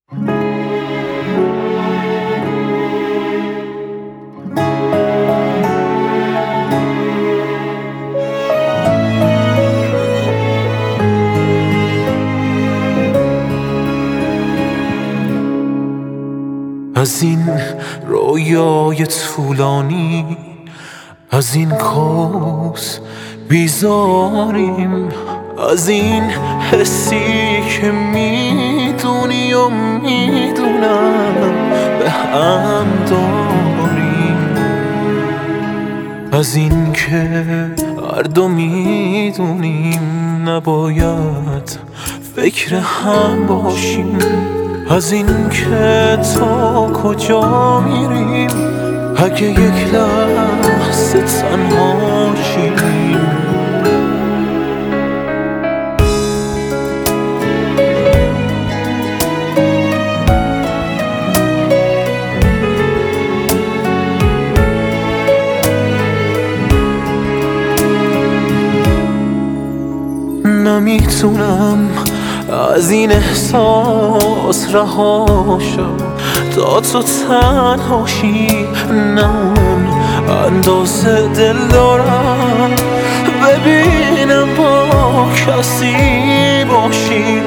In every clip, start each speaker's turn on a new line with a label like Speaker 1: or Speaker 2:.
Speaker 1: از این رویای طولانی، از این کوس بیزاریم، از این حسی که میدونی و میدونم به هم داریم، از این که هر دو میدونیم نباید فکر هم باشیم، از این که تا کجا میریم اگه یک لحظه تنها شیم. نمیتونم از این احساس رها شم تا تو تنهاشی، نه اون اندازه دل دارم ببینم با کسی باشی،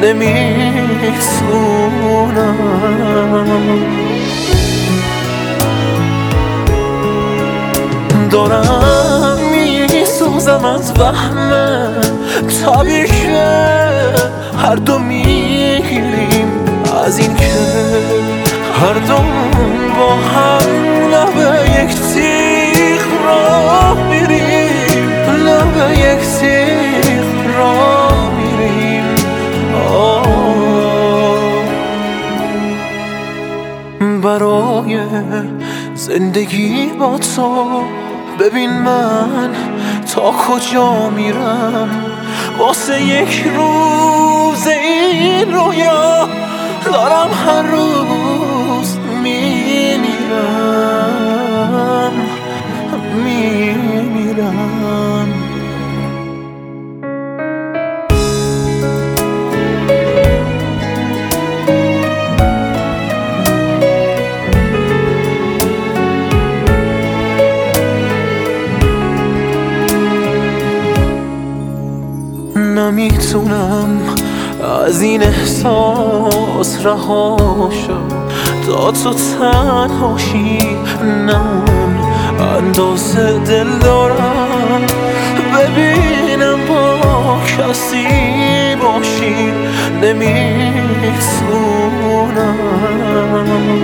Speaker 1: نمیتونم. دارم میسوزم از وهمه تابی که هر دو میگیریم، از این که هر دو با هم لب یک تیغ را میریم، لب یک تیغ را میریم. برای زندگی با تو ببین من تا کجا میرم، واسه یک روز این رویا دارم هر روز میمیرم، میمیرم. نمیتونم از این احساس رها شم تا تو تنهاشی، نه اون اندازه دل دارم ببینم با کسی باشی، نمیتونم.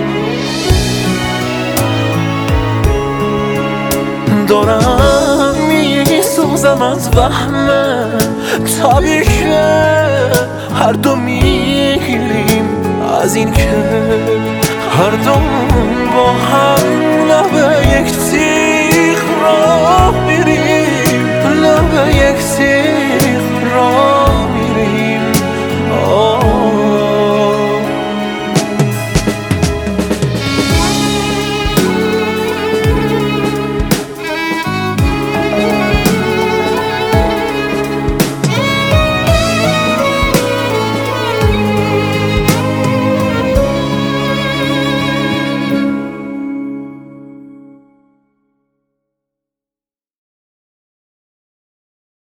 Speaker 1: دارم میسوزم از وهمه تابی که هر دو میگیریم، از این که هر دو با هم لب یک تیغ را میریم، لب یک تیغ